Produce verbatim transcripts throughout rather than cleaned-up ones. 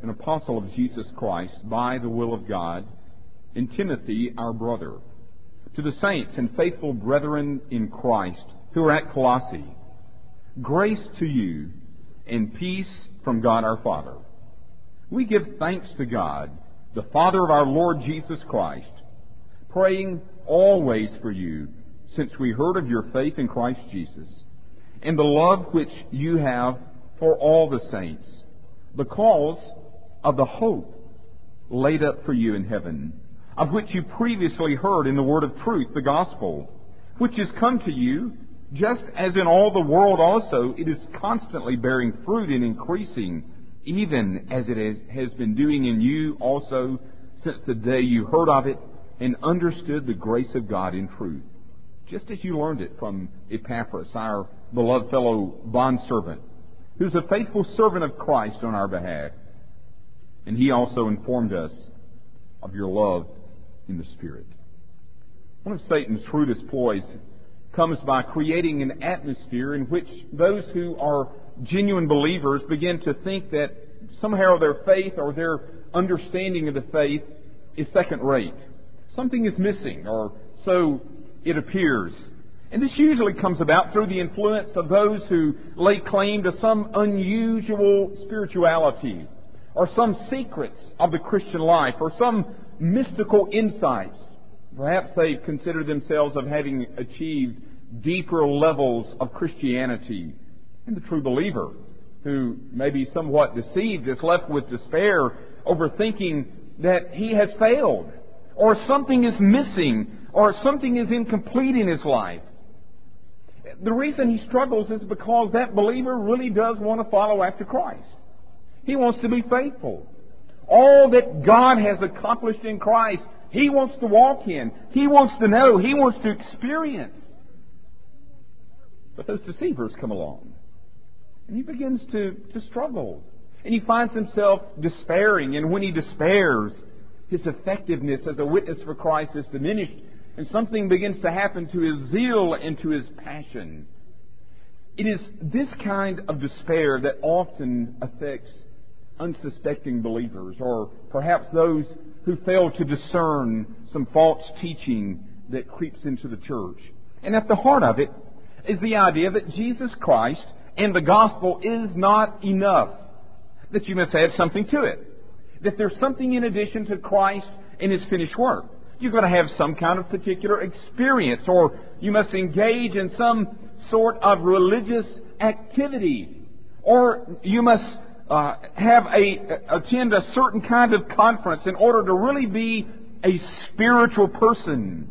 an apostle of Jesus Christ by the will of God, and Timothy, our brother, to the saints and faithful brethren in Christ who are at Colossae, grace to you and peace from God our Father. We give thanks to God, the Father of our Lord Jesus Christ, praying always for you, since we heard of your faith in Christ Jesus, and the love which you have for all the saints, because of the hope laid up for you in heaven, of which you previously heard in the word of truth, the gospel, which is come to you, just as in all the world also it is constantly bearing fruit and increasing, even as it is, has been doing in you also since the day you heard of it and understood the grace of God in truth, just as you learned it from Epaphras, our beloved fellow bondservant, who's a faithful servant of Christ on our behalf. And he also informed us of your love in the Spirit. One of Satan's shrewdest ploys comes by creating an atmosphere in which those who are genuine believers begin to think that somehow their faith or their understanding of the faith is second-rate. Something is missing, or so it appears. And this usually comes about through the influence of those who lay claim to some unusual spirituality, or some secrets of the Christian life, or some mystical insights. Perhaps they consider themselves of having achieved deeper levels of Christianity. And the true believer, who may be somewhat deceived, is left with despair over thinking that he has failed, or something is missing, or something is incomplete in his life. The reason he struggles is because that believer really does want to follow after Christ. He wants to be faithful. All that God has accomplished in Christ, he wants to walk in. He wants to know. He wants to experience. But those deceivers come along, and he begins to, to struggle. And he finds himself despairing. And when he despairs, his effectiveness as a witness for Christ is diminished, and something begins to happen to his zeal and to his passion. It is this kind of despair that often affects unsuspecting believers, or perhaps those who fail to discern some false teaching that creeps into the church. And at the heart of it is the idea that Jesus Christ and the gospel is not enough, that you must add something to it, that there's something in addition to Christ and His finished work. You've got to have some kind of particular experience, or you must engage in some sort of religious activity, or you must uh, have a attend a certain kind of conference in order to really be a spiritual person.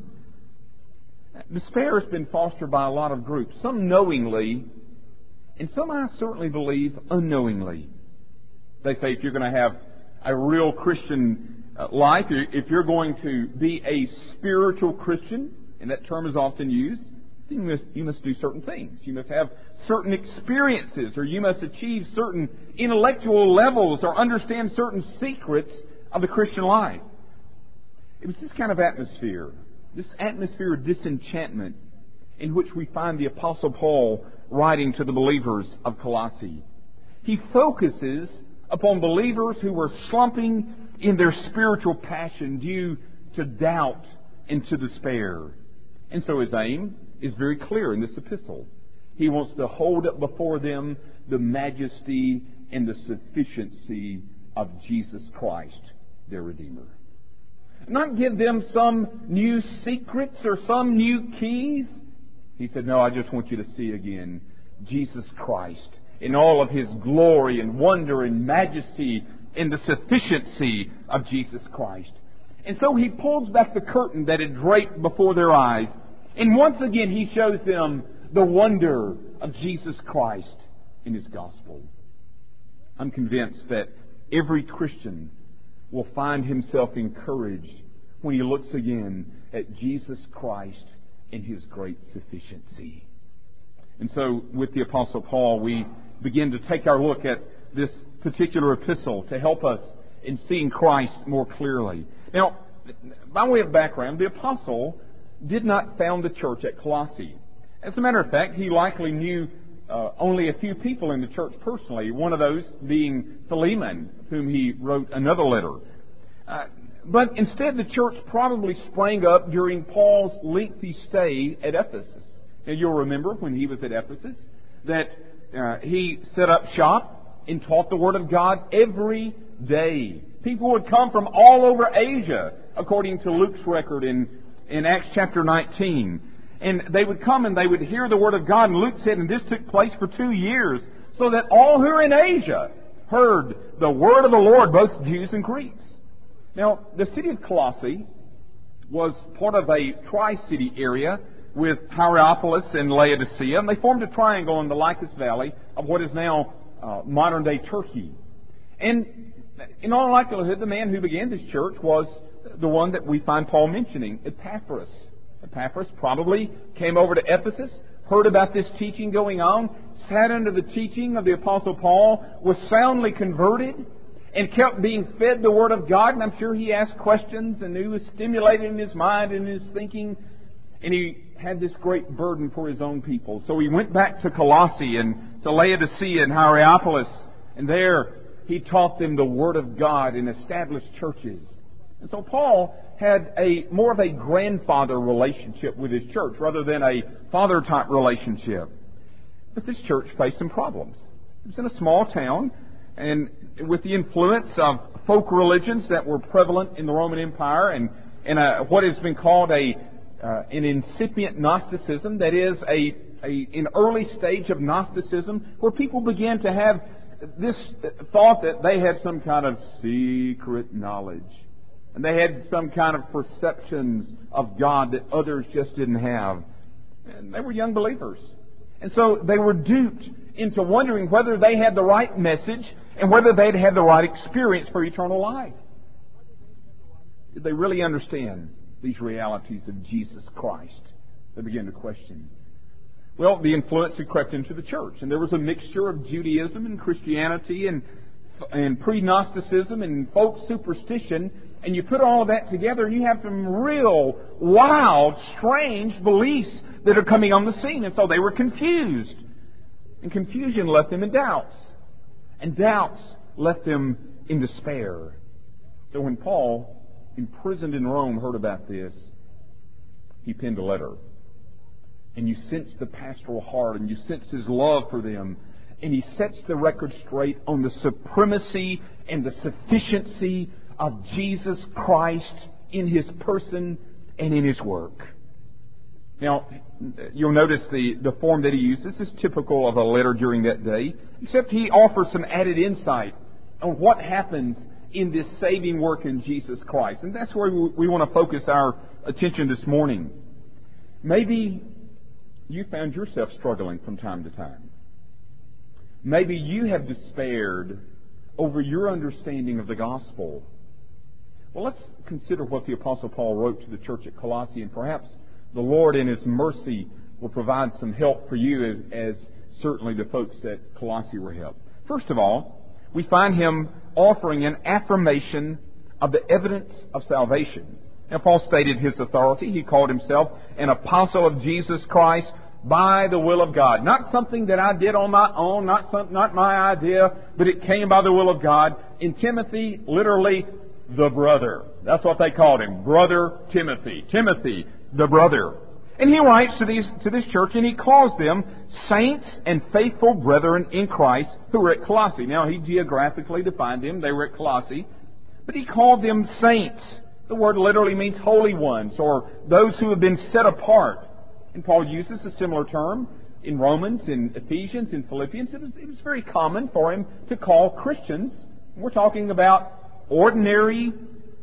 Despair has been fostered by a lot of groups, some knowingly, and some I certainly believe unknowingly. They say if you're going to have a real Christian life, if you're going to be a spiritual Christian, and that term is often used, then you must, you must do certain things. You must have certain experiences, or you must achieve certain intellectual levels, or understand certain secrets of the Christian life. It was this kind of atmosphere, this atmosphere of disenchantment, in which we find the Apostle Paul writing to the believers of Colossae. He focuses upon believers who were slumping in their spiritual passion due to doubt and to despair. And so his aim is very clear in this epistle. He wants to hold up before them the majesty and the sufficiency of Jesus Christ, their Redeemer. Not give them some new secrets or some new keys. He said, no, I just want you to see again Jesus Christ in all of His glory and wonder and majesty and the sufficiency of Jesus Christ. And so He pulls back the curtain that had draped before their eyes. And once again He shows them the wonder of Jesus Christ in His gospel. I'm convinced that every Christian will find himself encouraged when he looks again at Jesus Christ and His great sufficiency. And so with the Apostle Paul, we begin to take our look at this particular epistle to help us in seeing Christ more clearly. Now, by way of background, the Apostle did not found the church at Colossae. As a matter of fact, he likely knew uh, only a few people in the church personally, one of those being Philemon, whom he wrote another letter. Uh, but instead, the church probably sprang up during Paul's lengthy stay at Ephesus. Now, you'll remember when he was at Ephesus that uh, he set up shop and taught the Word of God every day. People would come from all over Asia, according to Luke's record in, in Acts chapter nineteen. And they would come and they would hear the Word of God. And Luke said, and this took place for two years, so that all who are in Asia heard the Word of the Lord, both Jews and Greeks. Now, the city of Colossae was part of a tri-city area with Hierapolis and Laodicea, and they formed a triangle in the Lycus Valley of what is now uh, modern-day Turkey. And in all likelihood, the man who began this church was the one that we find Paul mentioning, Epaphras. Epaphras probably came over to Ephesus, heard about this teaching going on, sat under the teaching of the Apostle Paul, was soundly converted, and kept being fed the Word of God. And I'm sure he asked questions, and he was stimulated in his mind and his thinking. And he had this great burden for his own people. So he went back to Colossae and to Laodicea and Hierapolis. And there he taught them the Word of God and established churches. And so Paul had a more of a grandfather relationship with his church rather than a father-type relationship. But this church faced some problems. It was in a small town, and with the influence of folk religions that were prevalent in the Roman Empire, and, and a, what has been called a uh, an incipient Gnosticism, that is, a, a an early stage of Gnosticism, where people began to have this thought that they had some kind of secret knowledge. And they had some kind of perceptions of God that others just didn't have. And they were young believers. And so they were duped into wondering whether they had the right message and whether they'd had the right experience for eternal life. Did they really understand these realities of Jesus Christ? They began to question. Well, the influence had crept into the church, and there was a mixture of Judaism and Christianity and, and pre-Gnosticism and folk superstition. And you put all of that together and you have some real wild, strange beliefs that are coming on the scene. And so they were confused. And confusion left them in doubts. And doubts left them in despair. So when Paul, imprisoned in Rome, heard about this, he penned a letter. And you sense the pastoral heart and you sense his love for them. And he sets the record straight on the supremacy and the sufficiency of Jesus Christ in His person and in His work. Now, you'll notice the, the form that he uses is typical of a letter during that day, except he offers some added insight on what happens in this saving work in Jesus Christ. And that's where we, we want to focus our attention this morning. Maybe you found yourself struggling from time to time. Maybe you have despaired over your understanding of the gospel. Well, let's consider what the Apostle Paul wrote to the church at Colossae, and perhaps the Lord in His mercy will provide some help for you, as, as certainly the folks at Colossae were helped. First of all, we find him offering an affirmation of the evidence of salvation. Now, Paul stated his authority. He called himself an apostle of Jesus Christ by the will of God. Not something that I did on my own, not some, not my idea, but it came by the will of God. In Timothy, literally, the brother. That's what they called him, Brother Timothy. Timothy, the brother. And he writes to these to this church, and he calls them saints and faithful brethren in Christ who were at Colossae. Now, he geographically defined them. They were at Colossae. But he called them saints. The word literally means holy ones, or those who have been set apart. And Paul uses a similar term in Romans, in Ephesians, in Philippians. It was, it was very common for him to call Christians. We're talking about ordinary,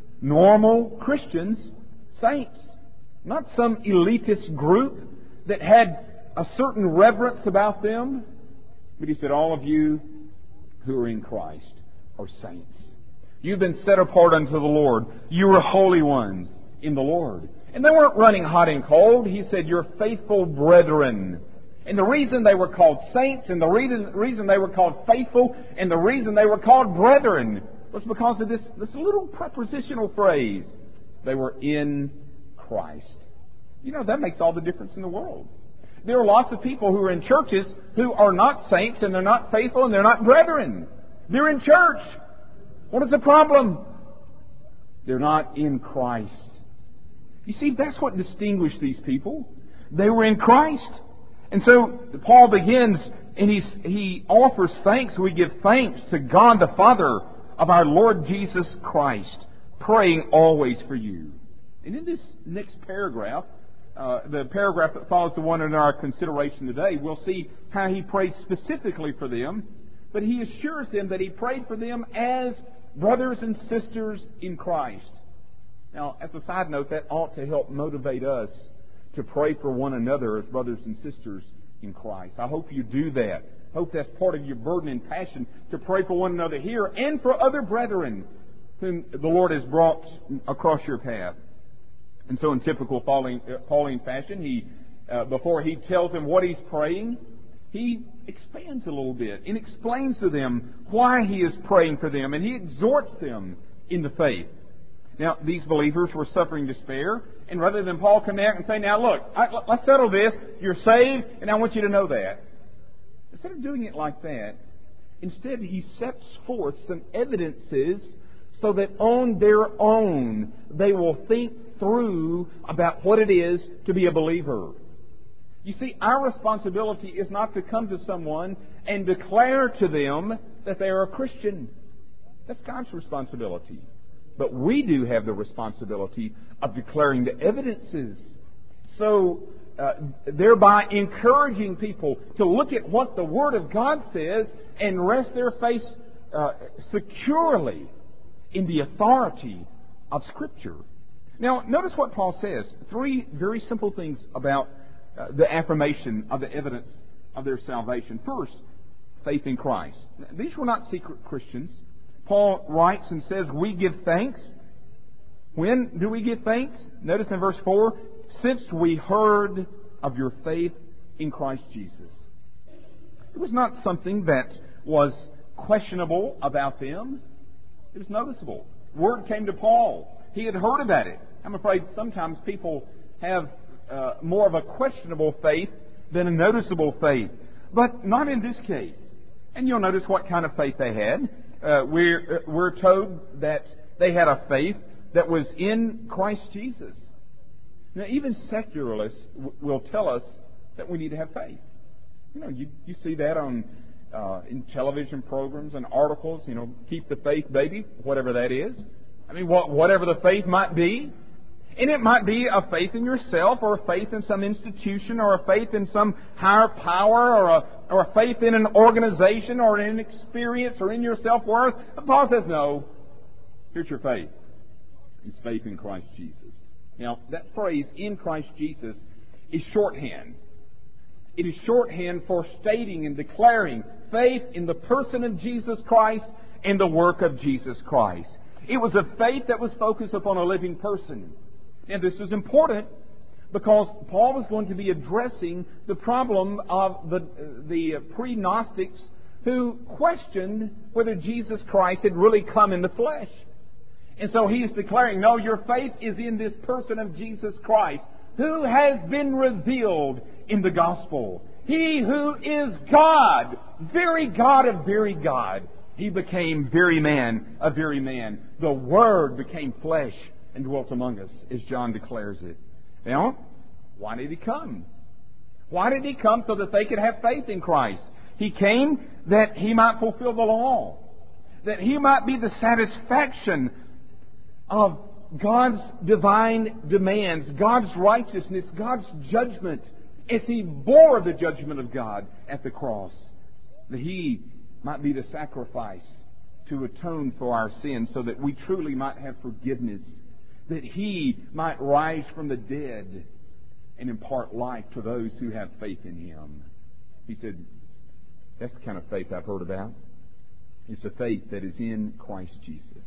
normal Christians, saints. Not some elitist group that had a certain reverence about them. But he said, all of you who are in Christ are saints. You've been set apart unto the Lord. You are holy ones in the Lord. And they weren't running hot and cold. He said, you're faithful brethren. And the reason they were called saints, and the reason, reason they were called faithful, and the reason they were called brethren was because of this, this little prepositional phrase. They were in Christ. You know, that makes all the difference in the world. There are lots of people who are in churches who are not saints, and they're not faithful, and they're not brethren. They're in church. What is the problem? They're not in Christ. You see, that's what distinguished these people. They were in Christ. And so Paul begins, and he's, he offers thanks. We give thanks to God the Father of our Lord Jesus Christ, praying always for you. And in this next paragraph, uh, the paragraph that follows the one in our consideration today, we'll see how he prayed specifically for them. But he assures them that he prayed for them as brothers and sisters in Christ. Now, as a side note, that ought to help motivate us to pray for one another as brothers and sisters in Christ. I hope you do that. I hope that's part of your burden and passion to pray for one another here and for other brethren whom the Lord has brought across your path. And so in typical Pauline, uh, Pauline fashion, he, uh, before he tells them what he's praying, he expands a little bit and explains to them why he is praying for them, and he exhorts them in the faith. Now, these believers were suffering despair, and rather than Paul come out and say, now look, I, let's settle this, you're saved, and I want you to know that. Instead of doing it like that, instead he sets forth some evidences so that on their own they will think through about what it is to be a believer. You see, our responsibility is not to come to someone and declare to them that they are a Christian. That's God's responsibility. But we do have the responsibility of declaring the evidences. So, uh, thereby encouraging people to look at what the Word of God says and rest their faith uh, securely in the authority of Scripture. Now, notice what Paul says. Three very simple things about uh, the affirmation of the evidence of their salvation. First, faith in Christ. These were not secret Christians. Paul writes and says, we give thanks. When do we give thanks? Notice in verse four, since we heard of your faith in Christ Jesus. It was not something that was questionable about them. It was noticeable. Word came to Paul. He had heard about it. I'm afraid sometimes people have uh, more of a questionable faith than a noticeable faith. But not in this case. And you'll notice what kind of faith they had. Uh, we're, uh, we're told that they had a faith that was in Christ Jesus. Now, even secularists w- will tell us that we need to have faith. You know, you, you see that on uh, in television programs and articles. You know, keep the faith, baby, whatever that is. I mean, what, whatever the faith might be. And it might be a faith in yourself, or a faith in some institution, or a faith in some higher power, or a, or a faith in an organization, or in an experience, or in your self-worth. But Paul says, no, here's your faith. It's faith in Christ Jesus. Now, that phrase, in Christ Jesus, is shorthand. It is shorthand for stating and declaring faith in the person of Jesus Christ and the work of Jesus Christ. It was a faith that was focused upon a living person. And this was important because Paul was going to be addressing the problem of the, the pre-Gnostics who questioned whether Jesus Christ had really come in the flesh. And so he is declaring, no, your faith is in this person of Jesus Christ, who has been revealed in the gospel. He who is God, very God of very God. He became very man of very man. The Word became flesh and dwelt among us, as John declares it. Now, why did He come? Why did He come? So that they could have faith in Christ. He came that He might fulfill the law. That He might be the satisfaction of God's divine demands, God's righteousness, God's judgment, as He bore the judgment of God at the cross. That He might be the sacrifice to atone for our sins, so that we truly might have forgiveness. That He might rise from the dead and impart life to those who have faith in Him. He said, that's the kind of faith I've heard about. It's a faith that is in Christ Jesus.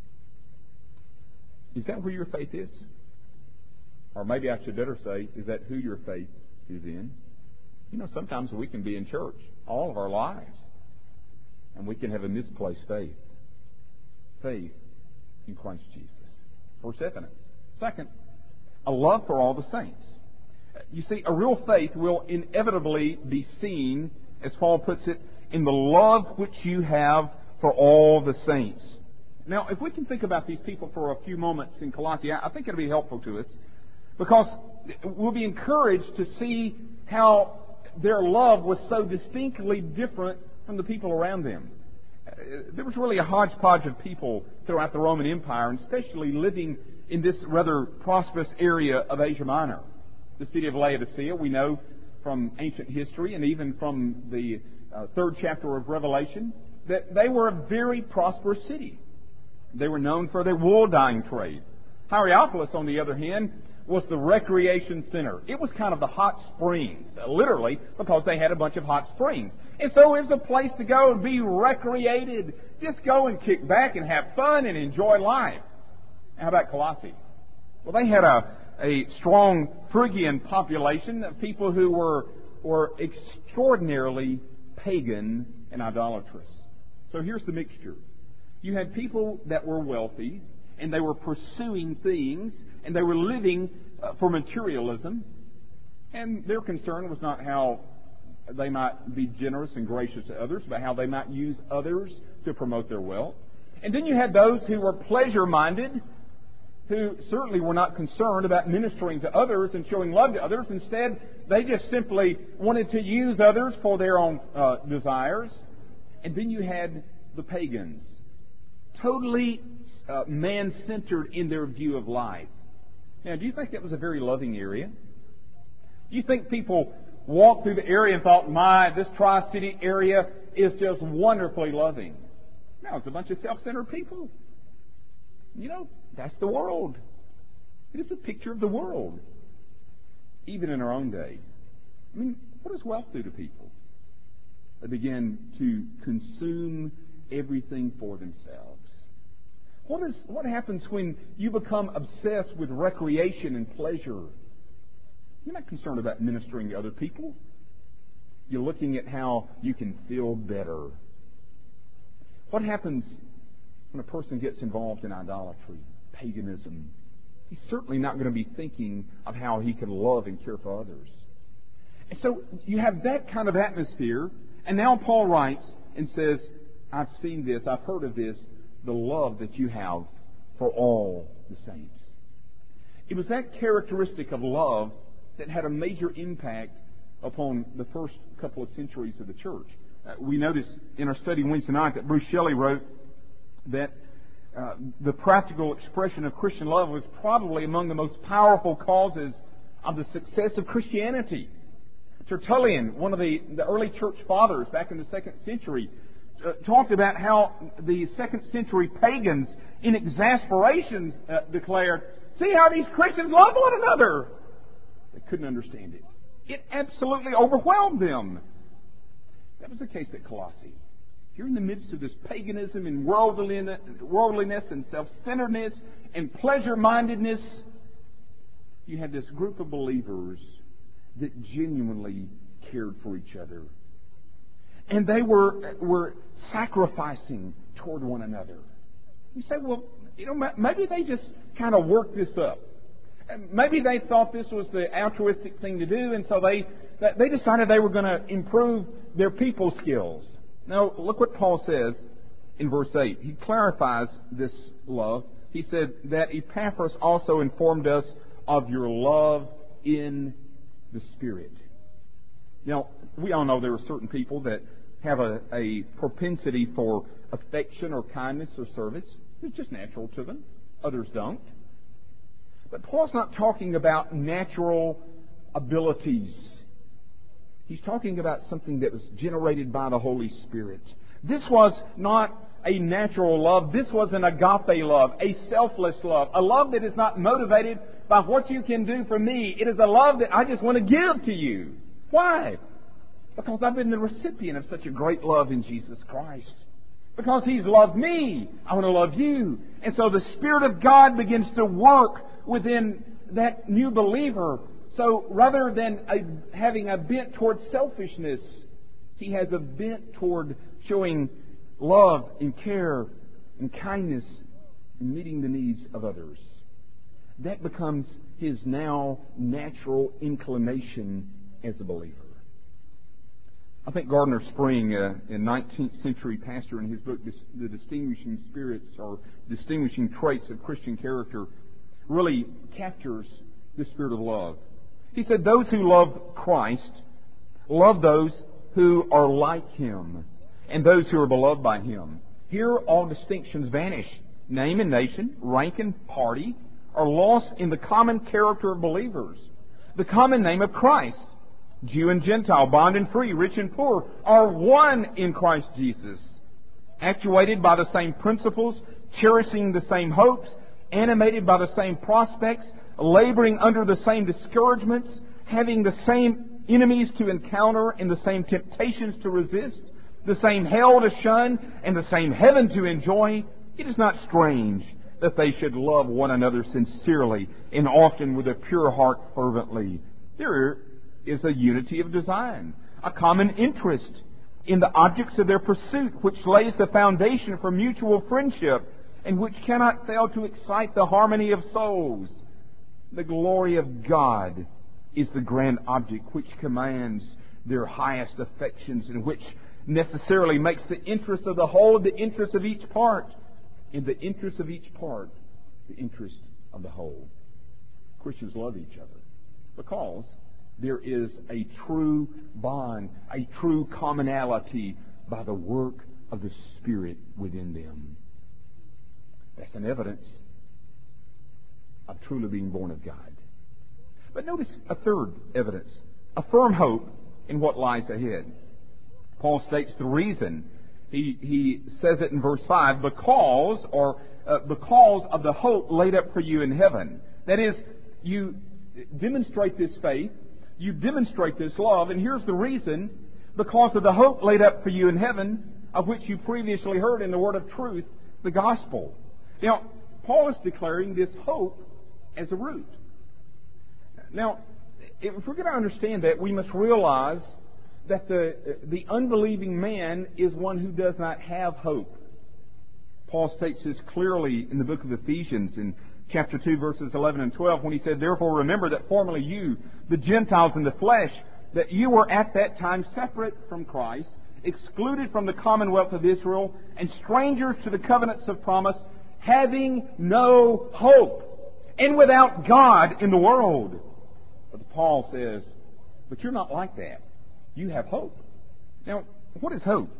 Is that where your faith is? Or maybe I should better say, is that who your faith is in? You know, sometimes we can be in church all of our lives, and we can have a misplaced faith. Faith in Christ Jesus. First evidence. Second, a love for all the saints. You see, a real faith will inevitably be seen, as Paul puts it, in the love which you have for all the saints. Now, if we can think about these people for a few moments in Colossae, I think it'll be helpful to us, because we'll be encouraged to see how their love was so distinctly different from the people around them. There was really a hodgepodge of people throughout the Roman Empire, and especially living in this rather prosperous area of Asia Minor. The city of Laodicea, we know from ancient history and even from the uh, third chapter of Revelation, that they were a very prosperous city. They were known for their wool dyeing trade. Hierapolis, on the other hand, was the recreation center. It was kind of the hot springs, literally, because they had a bunch of hot springs. And so it was a place to go and be recreated. Just go and kick back and have fun and enjoy life. How about Colossae? Well, they had a, a strong Phrygian population of people who were, were extraordinarily pagan and idolatrous. So here's the mixture. You had people that were wealthy, and they were pursuing things, and they were living uh, for materialism. And their concern was not how they might be generous and gracious to others, but how they might use others to promote their wealth. And then you had those who were pleasure-minded, who certainly were not concerned about ministering to others and showing love to others. Instead, they just simply wanted to use others for their own uh, desires. And then you had the pagans, totally uh, man-centered in their view of life. Now, do you think that was a very loving area? Do you think people walked through the area and thought, my, this Tri-City area is just wonderfully loving? No, it's a bunch of self-centered people. You know, that's the world. It is a picture of the world, even in our own day. I mean, what does wealth do to people? They begin to consume everything for themselves. What is what happens when you become obsessed with recreation and pleasure? You're not concerned about ministering to other people. You're looking at how you can feel better. What happens when a person gets involved in idolatry, paganism? He's certainly not going to be thinking of how he can love and care for others. And so you have that kind of atmosphere, and now Paul writes and says, I've seen this, I've heard of this, the love that you have for all the saints. It was that characteristic of love that had a major impact upon the first couple of centuries of the church. Uh, we notice in our study Wednesday night that Bruce Shelley wrote that uh, the practical expression of Christian love was probably among the most powerful causes of the success of Christianity. Tertullian, one of the, the early church fathers back in the second century, uh, talked about how the second century pagans in exasperation uh, declared, see how these Christians love one another. They couldn't understand it. It absolutely overwhelmed them. That was the case at Colossae. You're in the midst of this paganism and worldliness and self-centeredness and pleasure-mindedness. You had this group of believers that genuinely cared for each other. And they were were sacrificing toward one another. You say, well, you know, maybe they just kind of worked this up. Maybe they thought this was the altruistic thing to do, and so they they decided they were going to improve their people skills. Now, look what Paul says in verse eight. He clarifies this love. He said that Epaphras also informed us of your love in the Spirit. Now, we all know there are certain people that have a, a propensity for affection or kindness or service. It's just natural to them. Others don't. But Paul's not talking about natural abilities. He's talking about something that was generated by the Holy Spirit. This was not a natural love. This was an agape love, a selfless love, a love that is not motivated by what you can do for me. It is a love that I just want to give to you. Why? Because I've been the recipient of such a great love in Jesus Christ. Because He's loved me, I want to love you. And so the Spirit of God begins to work within that new believer. So rather than a, having a bent toward selfishness, he has a bent toward showing love and care and kindness and meeting the needs of others. that becomes his now natural inclination as a believer. I think Gardner Spring, uh, a nineteenth century pastor, in his book, The Distinguishing Spirits or Distinguishing Traits of Christian Character, really captures the spirit of love. He said, those who love Christ love those who are like Him and those who are beloved by Him. Here all distinctions vanish. Name and nation, rank and party are lost in the common character of believers. The common name of Christ. Jew and Gentile, bond and free, rich and poor, are one in Christ Jesus. Actuated by the same principles, cherishing the same hopes, animated by the same prospects, laboring under the same discouragements, having the same enemies to encounter and the same temptations to resist, the same hell to shun and the same heaven to enjoy, it is not strange that they should love one another sincerely and often with a pure heart fervently. There is a unity of design, a common interest in the objects of their pursuit, which lays the foundation for mutual friendship and which cannot fail to excite the harmony of souls. The glory of God is the grand object which commands their highest affections and which necessarily makes the interest of the whole the interest of each part, and the interest of each part the interest of the whole. Christians love each other because there is a true bond, a true commonality by the work of the Spirit within them. That's an evidence of truly being born of God. But notice a third evidence, a firm hope in what lies ahead. Paul states the reason. He, he says it in verse five, because, or uh, because of the hope laid up for you in heaven. That is, you demonstrate this faith, you demonstrate this love, and here's the reason: because of the hope laid up for you in heaven, of which you previously heard in the word of truth, the gospel. Now, Paul is declaring this hope as a root. Now, if we're going to understand that, we must realize that the the unbelieving man is one who does not have hope. Paul states this clearly in the book of Ephesians in chapter two, verses eleven and twelve, when he said, "Therefore remember that formerly you, the Gentiles in the flesh, that you were at that time separate from Christ, excluded from the commonwealth of Israel, and strangers to the covenants of promise, having no hope, and without God in the world." But Paul says, but you're not like that. You have hope. Now, what is hope?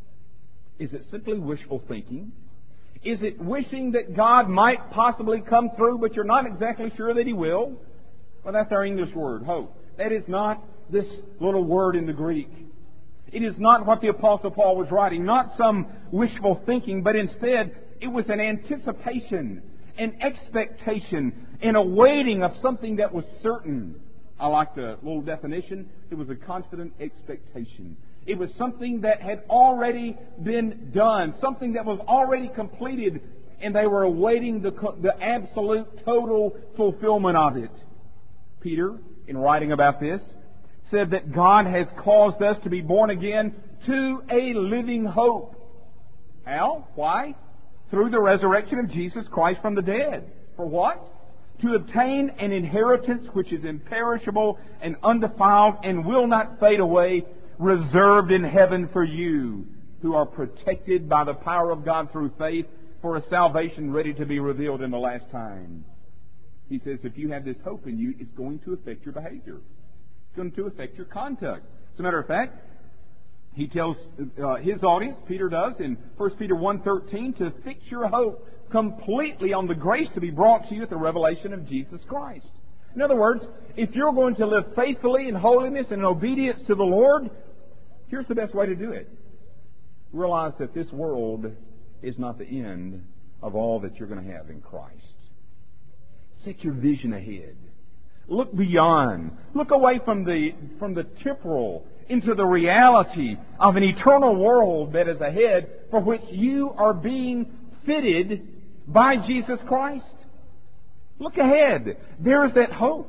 Is it simply wishful thinking? Is it wishing that God might possibly come through, but you're not exactly sure that He will? Well, that's our English word, hope. That is not this little word in the Greek. It is not what the Apostle Paul was writing, not some wishful thinking, but instead it was an anticipation, an expectation, an awaiting of something that was certain. I like the little definition. It was a confident expectation. It was something that had already been done, something that was already completed, and they were awaiting the, the absolute, total fulfillment of it. Peter, in writing about this, said that God has caused us to be born again to a living hope. How? Why? Through the resurrection of Jesus Christ from the dead. For what? To obtain an inheritance which is imperishable and undefiled and will not fade away, reserved in heaven for you, who are protected by the power of God through faith for a salvation ready to be revealed in the last time. He says if you have this hope in you, it's going to affect your behavior. It's going to affect your conduct. As a matter of fact, he tells uh, his audience, Peter does, in First Peter one thirteen, to fix your hope completely on the grace to be brought to you at the revelation of Jesus Christ. In other words, if you're going to live faithfully in holiness and in obedience to the Lord, here's the best way to do it. Realize that this world is not the end of all that you're going to have in Christ. Set your vision ahead. Look beyond. Look away from the, from the temporal into the reality of an eternal world that is ahead, for which you are being fitted by Jesus Christ. Look ahead. There is that hope.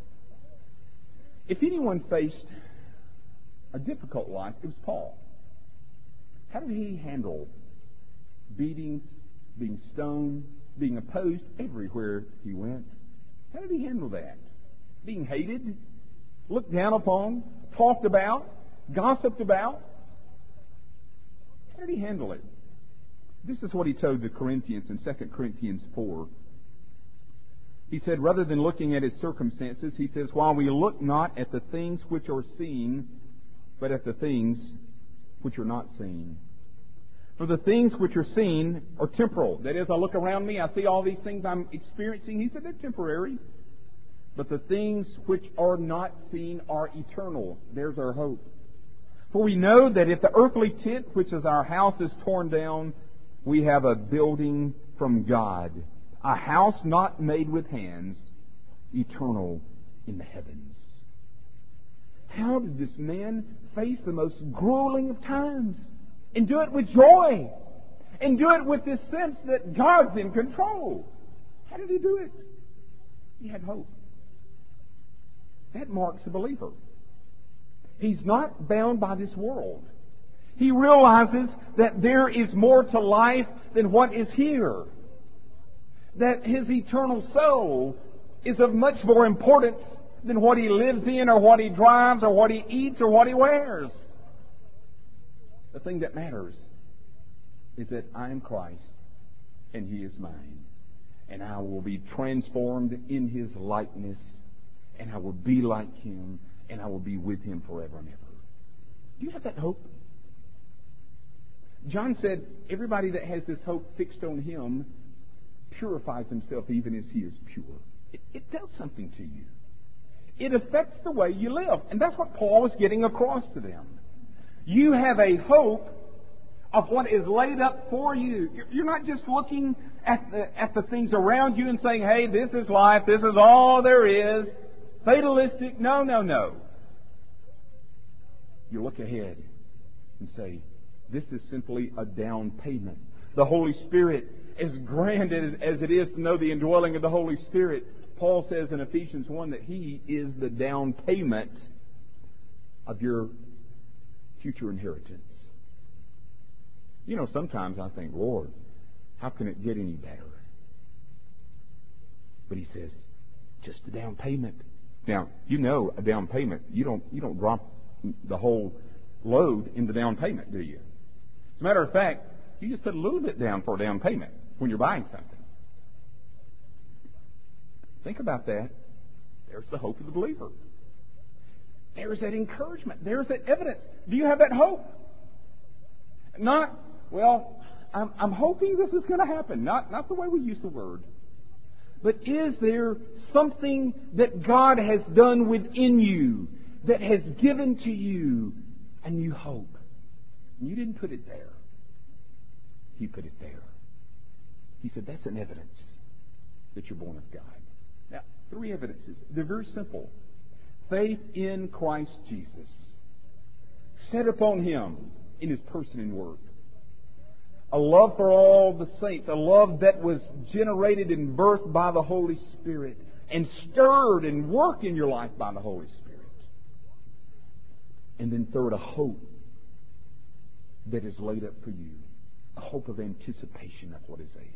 If anyone faced a difficult life, it was Paul. How did he handle beatings, being stoned, being opposed everywhere he went? How did he handle that? Being hated, looked down upon, talked about, gossiped about. How did he handle it? This is what he told the Corinthians in Second Corinthians four. He said, rather than looking at his circumstances, he says, while we look not at the things which are seen, but at the things which are not seen. For the things which are seen are temporal. That is, I look around me, I see all these things I'm experiencing. He said they're temporary. But the things which are not seen are eternal. There's our hope. For we know that if the earthly tent, which is our house, is torn down, we have a building from God, a house not made with hands, eternal in the heavens. How did this man face the most grueling of times and do it with joy and do it with this sense that God's in control? How did he do it? He had hope. That marks a believer. He's not bound by this world. He realizes that there is more to life than what is here. That his eternal soul is of much more importance than what he lives in or what he drives or what he eats or what he wears. The thing that matters is that I am Christ and he is mine. And I will be transformed in his likeness, and I will be like him, and I will be with him forever and ever. Do you have that hope? John said, everybody that has this hope fixed on him purifies himself even as he is pure. It, it does something to you. It affects the way you live. And that's what Paul was getting across to them. You have a hope of what is laid up for you. You're not just looking at the, at the things around you and saying, hey, this is life, this is all there is. Fatalistic. No, no, no. You look ahead and say, this is simply a down payment. The Holy Spirit, as grand as, as it is to know the indwelling of the Holy Spirit, Paul says in Ephesians one that He is the down payment of your future inheritance. You know, sometimes I think, Lord, how can it get any better? But He says, just a down payment. Now, you know a down payment, you don't you don't drop the whole load in the down payment, do you? As a matter of fact, you just put a little bit down for a down payment when you're buying something. Think about that. There's the hope of the believer. There's that encouragement. There's that evidence. Do you have that hope? Not, well, I'm, I'm hoping this is going to happen. Not, not the way we use the word. But is there something that God has done within you that has given to you a new hope? And you didn't put it there. He put it there. He said, that's an evidence that you're born of God. Now, three evidences. They're very simple. Faith in Christ Jesus. Set upon Him in His person and work. A love for all the saints. A love that was generated and birthed by the Holy Spirit and stirred and worked in your life by the Holy Spirit. And then third, a hope that is laid up for you. A hope of anticipation of what is ahead.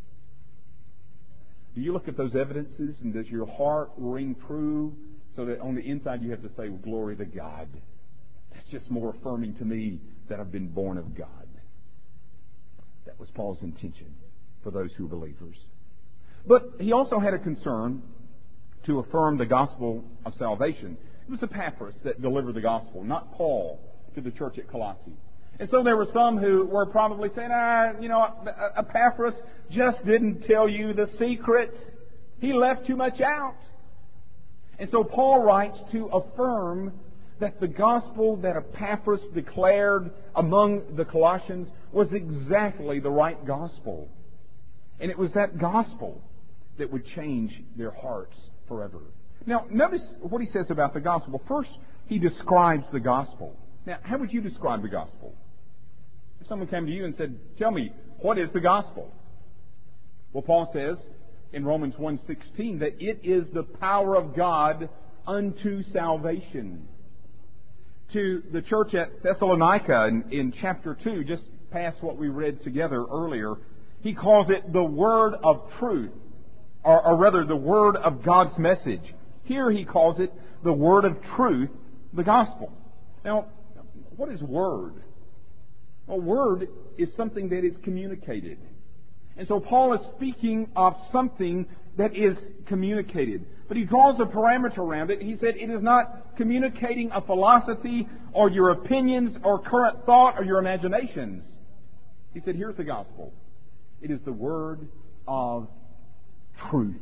Do you look at those evidences and does your heart ring true so that on the inside you have to say, well, glory to God. That's just more affirming to me that I've been born of God. That was Paul's intention for those who are believers. But he also had a concern to affirm the gospel of salvation. It was Epaphras that delivered the gospel, not Paul, to the church at Colossae. And so there were some who were probably saying, ah, you know, Epaphras just didn't tell you the secrets. He left too much out. And so Paul writes to affirm that the gospel that Epaphras declared among the Colossians was exactly the right gospel. And it was that gospel that would change their hearts forever. Now, notice what he says about the gospel. First, he describes the gospel. Now, how would you describe the gospel? If someone came to you and said, tell me, what is the gospel? Well, Paul says in Romans one sixteen that it is the power of God unto salvation. To the church at Thessalonica in, in chapter two, just past what we read together earlier, he calls it the word of truth. or, or rather the word of God's message. Here he calls it the word of truth, the gospel. Now, what is word? Well, word is something that is communicated. And so Paul is speaking of something that is communicated. But he draws a parameter around it. He said it is not communicating a philosophy or your opinions or current thought or your imaginations. He said, here's the gospel. It is the word of truth.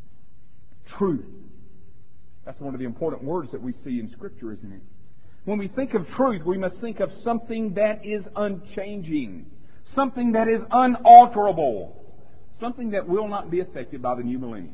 Truth. That's one of the important words that we see in Scripture, isn't it? When we think of truth, we must think of something that is unchanging. Something that is unalterable. Something that will not be affected by the new millennium.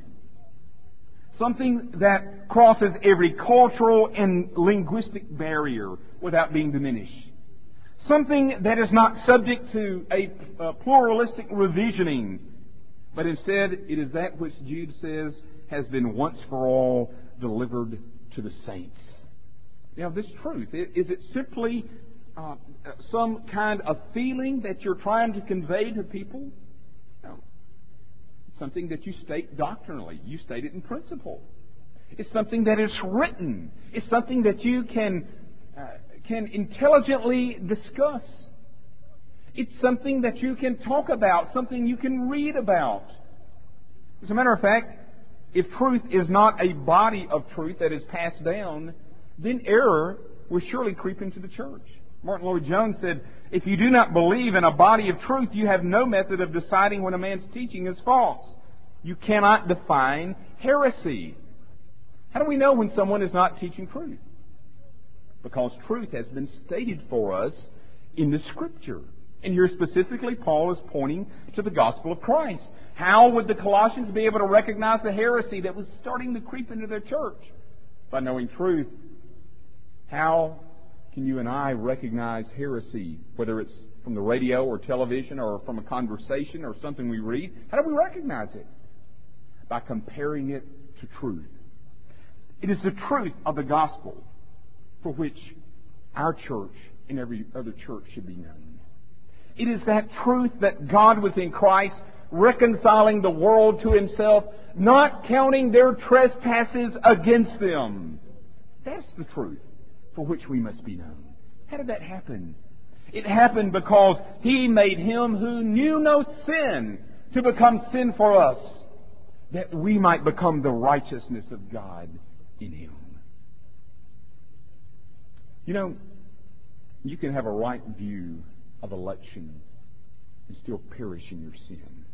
Something that crosses every cultural and linguistic barrier without being diminished. Something that is not subject to a, a pluralistic revisioning, but instead it is that which Jude says has been once for all delivered to the saints. Now, this truth, is it simply uh, some kind of feeling that you're trying to convey to people? No. It's something that you state doctrinally. You state it in principle. It's something that is written. It's something that you can uh, can intelligently discuss. It's something that you can talk about, something you can read about. As a matter of fact, if truth is not a body of truth that is passed down, then error will surely creep into the church. Martin Lloyd-Jones said, if you do not believe in a body of truth, you have no method of deciding when a man's teaching is false. You cannot define heresy. How do we know when someone is not teaching truth? Because truth has been stated for us in the Scripture. And here specifically, Paul is pointing to the gospel of Christ. How would the Colossians be able to recognize the heresy that was starting to creep into their church? By knowing truth. How can you and I recognize heresy, whether it's from the radio or television or from a conversation or something we read? How do we recognize it? By comparing it to truth. It is the truth of the gospel for which our church and every other church should be known. It is that truth that God was in Christ, reconciling the world to Himself, not counting their trespasses against them. That's the truth for which we must be known. How did that happen? It happened because He made Him who knew no sin to become sin for us, that we might become the righteousness of God in Him. You know, you can have a right view of election and still perish in your sin.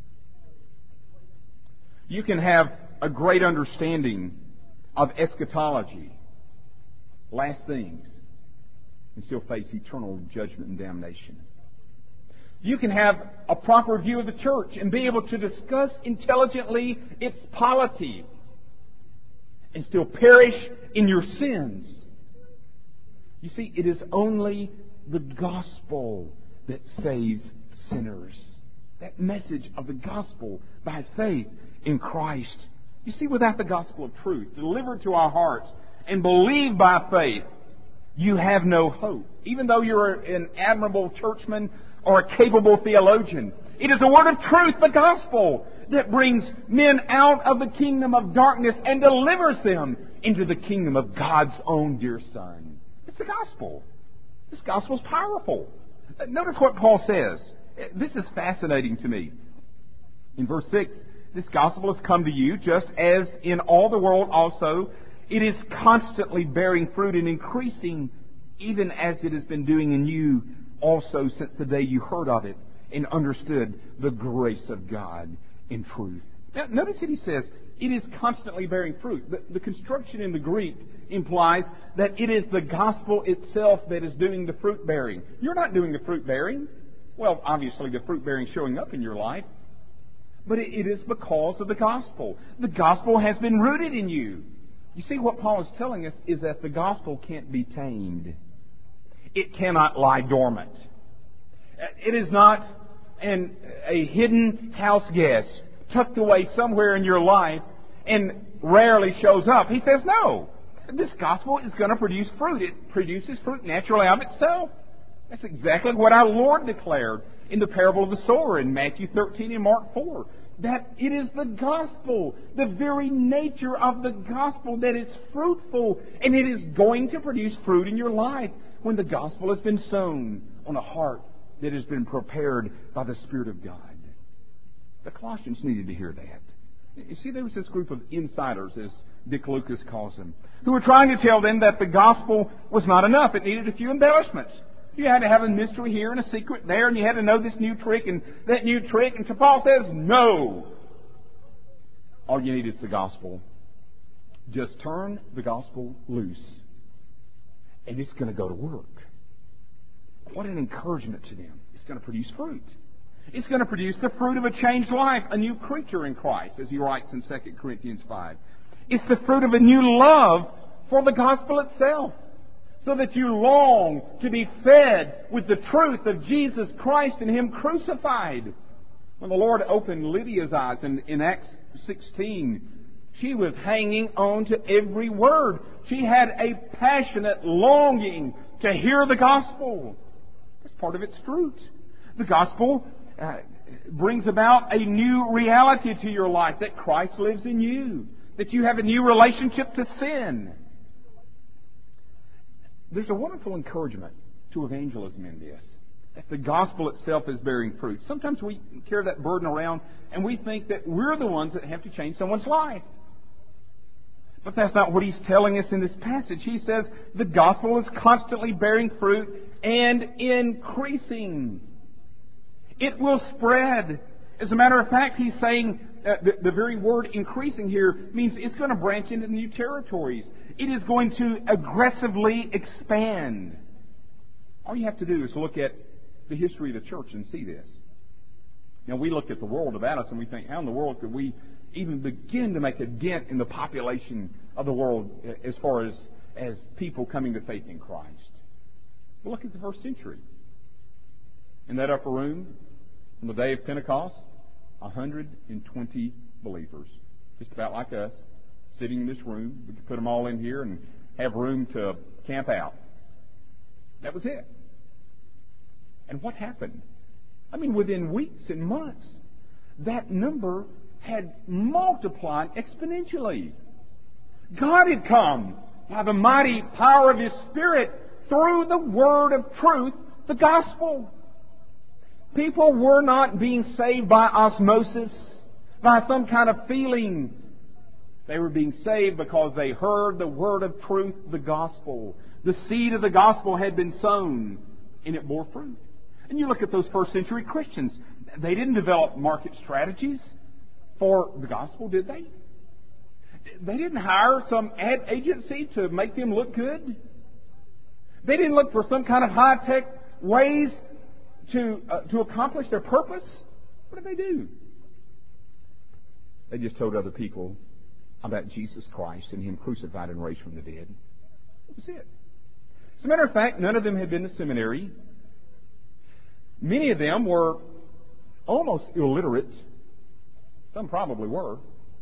You can have a great understanding of eschatology, last things, and still face eternal judgment and damnation. You can have a proper view of the church and be able to discuss intelligently its polity and still perish in your sins. You see, it is only the gospel that saves sinners. That message of the gospel by faith in Christ. You see, without the gospel of truth delivered to our hearts and believed by faith, you have no hope. Even though you're an admirable churchman or a capable theologian, it is the word of truth, the gospel, that brings men out of the kingdom of darkness and delivers them into the kingdom of God's own dear Son. It's the gospel. This gospel is powerful. Notice what Paul says. This is fascinating to me. In verse six, this gospel has come to you just as in all the world also. It is constantly bearing fruit and increasing, even as it has been doing in you also since the day you heard of it and understood the grace of God in truth. Now, notice that he says, it is constantly bearing fruit. The, the construction in the Greek implies that it is the gospel itself that is doing the fruit bearing. You're not doing the fruit bearing. Well, obviously the fruit bearing showing up in your life. But it, it is because of the gospel. The gospel has been rooted in you. You see, what Paul is telling us is that the gospel can't be tamed. It cannot lie dormant. It is not an, a hidden house guest tucked away somewhere in your life and rarely shows up. He says, no. This gospel is going to produce fruit. It produces fruit naturally of itself. That's exactly what our Lord declared in the parable of the sower in Matthew thirteen and Mark four. That it is the gospel, the very nature of the gospel, that it's fruitful, and it is going to produce fruit in your life when the gospel has been sown on a heart that has been prepared by the Spirit of God. The Colossians needed to hear that. You see, there was this group of insiders, as Dick Lucas calls them, who were trying to tell them that the gospel was not enough. It needed a few embellishments. You had to have a mystery here and a secret there, and you had to know this new trick and that new trick. And so Paul says, no. All you need is the gospel. Just turn the gospel loose, and it's going to go to work. What an encouragement to them. It's going to produce fruit. It's going to produce the fruit of a changed life, a new creature in Christ, as he writes in Second Corinthians five. It's the fruit of a new love for the gospel itself, so that you long to be fed with the truth of Jesus Christ and Him crucified. When the Lord opened Lydia's eyes in, in Acts sixteen, she was hanging on to every word. She had a passionate longing to hear the gospel. That's part of its fruit. The gospel uh, brings about a new reality to your life, that Christ lives in you, that you have a new relationship to sin. There's a wonderful encouragement to evangelism in this, that the gospel itself is bearing fruit. Sometimes we carry that burden around and we think that we're the ones that have to change someone's life. But that's not what he's telling us in this passage. He says the gospel is constantly bearing fruit and increasing. It will spread. As a matter of fact, he's saying uh, the, the very word increasing here means it's going to branch into new territories. It is going to aggressively expand. All you have to do is look at the history of the church and see this. Now, we look at the world about us and we think, how in the world could we even begin to make a dent in the population of the world as far as, as people coming to faith in Christ? Well, look at the first century. In that upper room, on the day of Pentecost, one hundred twenty believers, just about like us, sitting in this room. We could put them all in here and have room to camp out. That was it. And what happened? I mean, within weeks and months, that number had multiplied exponentially. God had come by the mighty power of His Spirit through the word of truth, the gospel. People were not being saved by osmosis, by some kind of feeling. They were being saved because they heard the word of truth, the gospel. The seed of the gospel had been sown, and it bore fruit. And you look at those first century Christians. They didn't develop market strategies for the gospel, did they? They didn't hire some ad agency to make them look good. They didn't look for some kind of high-tech ways to uh, to accomplish their purpose. What did they do? They just told other people about Jesus Christ and Him crucified and raised from the dead. That was it. As a matter of fact, none of them had been to seminary. Many of them were almost illiterate. Some probably were.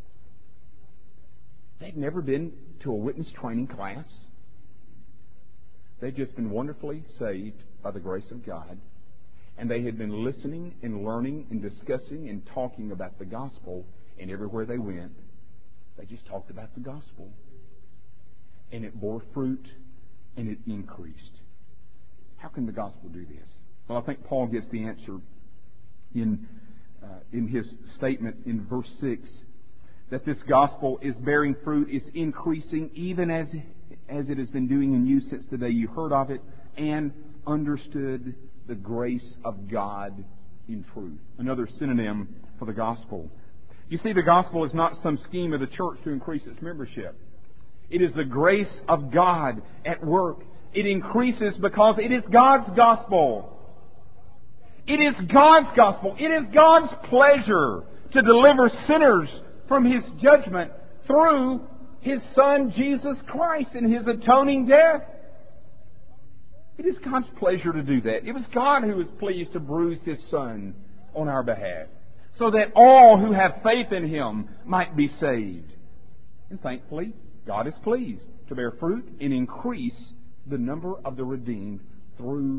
They'd never been to a witness training class. They'd just been wonderfully saved by the grace of God. And they had been listening and learning and discussing and talking about the gospel. And everywhere they went, they just talked about the gospel. And it bore fruit and it increased. How can the gospel do this? Well, I think Paul gives the answer in uh, in his statement in verse six, that this gospel is bearing fruit, is increasing, even as as it has been doing in you since the day you heard of it and understood the grace of God in truth. Another synonym for the gospel. You see, the gospel is not some scheme of the church to increase its membership. It is the grace of God at work. It increases because it is God's gospel. It is God's gospel. It is God's pleasure to deliver sinners from His judgment through His Son, Jesus Christ, and His atoning death. It is God's pleasure to do that. It was God who was pleased to bruise His Son on our behalf, so that all who have faith in Him might be saved. And thankfully, God is pleased to bear fruit and increase the number of the redeemed through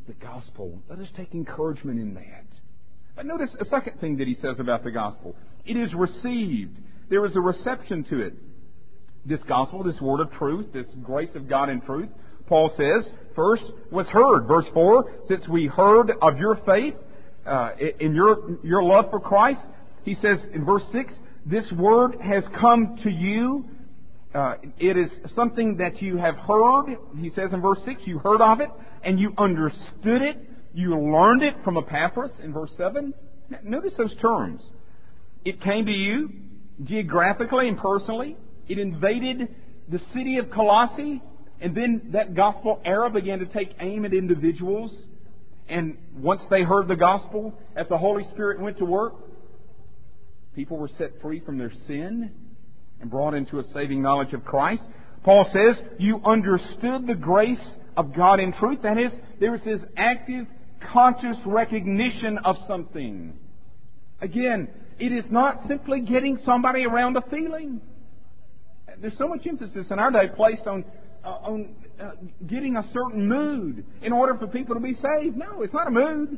the gospel. Let us take encouragement in that. But notice a second thing that he says about the gospel. It is received. There is a reception to it. This gospel, this word of truth, this grace of God in truth, Paul says, first was heard. Verse four, since we heard of your faith, uh, in your, your love for Christ, he says in verse six, this word has come to you. Uh, it is something that you have heard. He says in verse six, you heard of it and you understood it. You learned it from Epaphras in verse seven. Notice those terms. It came to you geographically and personally. It invaded the city of Colossae. And then that gospel era began to take aim at individuals. And once they heard the gospel, as the Holy Spirit went to work, people were set free from their sin and brought into a saving knowledge of Christ. Paul says, you understood the grace of God in truth. That is, there is this active, conscious recognition of something. Again, it is not simply getting somebody around a feeling. There's so much emphasis in our day placed on uh, on uh, getting a certain mood in order for people to be saved. No, it's not a mood.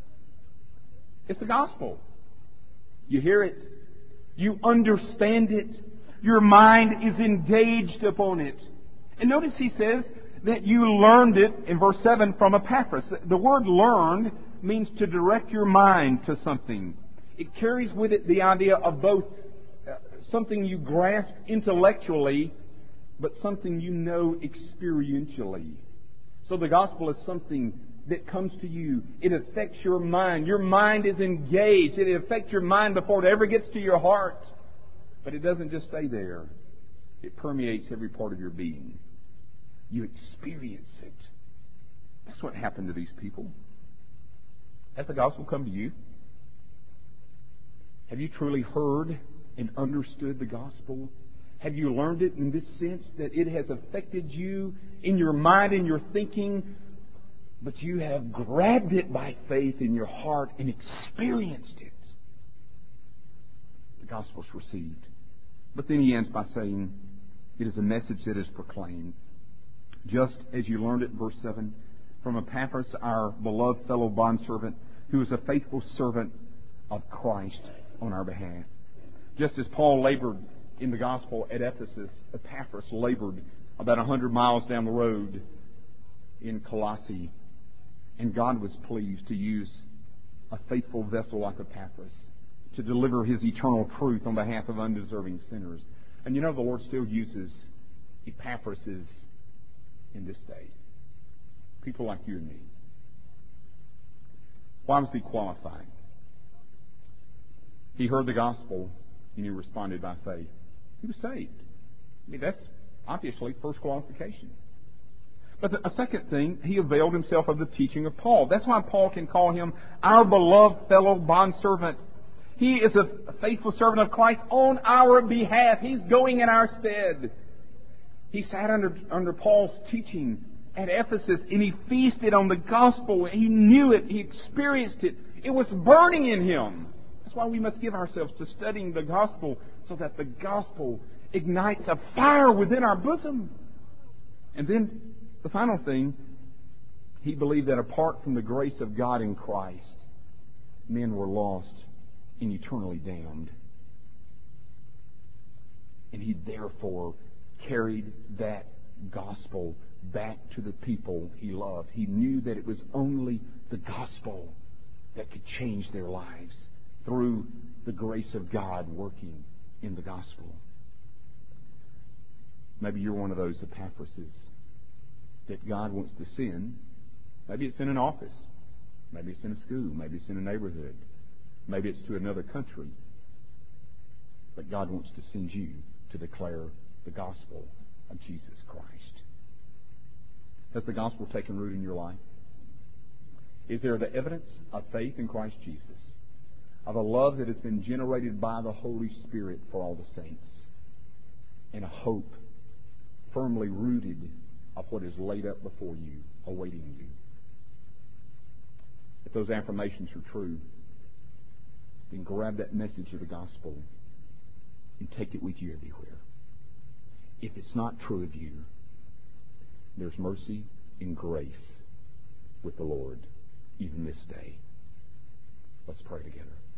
It's the gospel. You hear it. You understand it. Your mind is engaged upon it. And notice he says that you learned it in verse seven from Epaphras. The word learned means to direct your mind to something. It carries with it the idea of both uh, something you grasp intellectually, but something you know experientially. So the gospel is something that comes to you. It affects your mind. Your mind is engaged. It affects your mind before it ever gets to your heart. But it doesn't just stay there. It permeates every part of your being. You experience it. That's what happened to these people. Has the gospel come to you? Have you truly heard and understood the gospel? Have you learned it in this sense that it has affected you in your mind and your thinking, but you have grabbed it by faith in your heart and experienced it? The gospel is received. But then he ends by saying, it is a message that is proclaimed. Just as you learned it in verse seven, from Epaphras, our beloved fellow bondservant, who is a faithful servant of Christ on our behalf. Just as Paul labored in the gospel at Ephesus, Epaphras labored about a hundred miles down the road in Colossae. And God was pleased to use a faithful vessel like Epaphras to deliver His eternal truth on behalf of undeserving sinners. And you know the Lord still uses Epaphrases in this day. People like you and me. Why was he qualified? He heard the gospel and he responded by faith. He was saved. I mean, that's obviously first qualification. But the, a second thing, he availed himself of the teaching of Paul. That's why Paul can call him our beloved fellow bondservant. He is a faithful servant of Christ on our behalf. He's going in our stead. He sat under, under Paul's teaching at Ephesus and he feasted on the gospel. He knew it. He experienced it. It was burning in him. That's why we must give ourselves to studying the gospel so that the gospel ignites a fire within our bosom. And then the final thing, he believed that apart from the grace of God in Christ, men were lost and eternally damned. And he therefore carried that gospel back to the people he loved. He knew that it was only the gospel that could change their lives through the grace of God working in the gospel. Maybe you're one of those Epaphrases that God wants to send. Maybe it's in an office. Maybe it's in a school. Maybe it's in a neighborhood. Maybe it's to another country. But God wants to send you to declare the gospel of Jesus Christ. Has the gospel taken root in your life? Is there the evidence of faith in Christ Jesus, of a love that has been generated by the Holy Spirit for all the saints, and a hope firmly rooted of what is laid up before you, awaiting you? If those affirmations are true, then grab that message of the gospel and take it with you everywhere. If it's not true of you, there's mercy and grace with the Lord even this day. Let's pray together.